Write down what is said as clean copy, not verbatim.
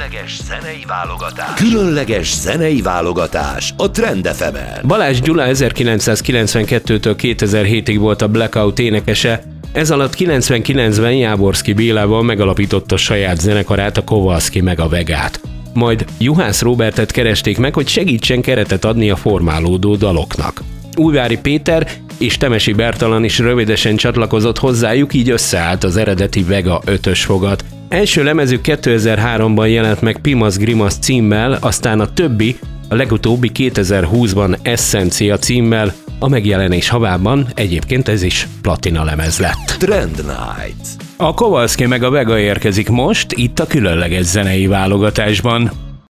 Különleges zenei válogatás a Trend FM-en. Balázs Gyula 1992-től 2007-ig volt a Blackout énekese, ez alatt 99-ben Jáborszky Bélával megalapította saját zenekarát, a Kowalski meg a Vegát. Majd Juhász Róbertet keresték meg, hogy segítsen keretet adni a formálódó daloknak. Újvári Péter és Temesi Bertalan is rövidesen csatlakozott hozzájuk, így összeállt az eredeti Vega 5-ös fogat. Első lemezük 2003-ban jelent meg Pimasz Grimasz címmel, aztán a többi, a legutóbbi 2020-ban Essencia címmel, a megjelenés havában egyébként ez is platina lemez lett. Trend Night. A Kowalski meg a Vega érkezik most, itt a különleges zenei válogatásban.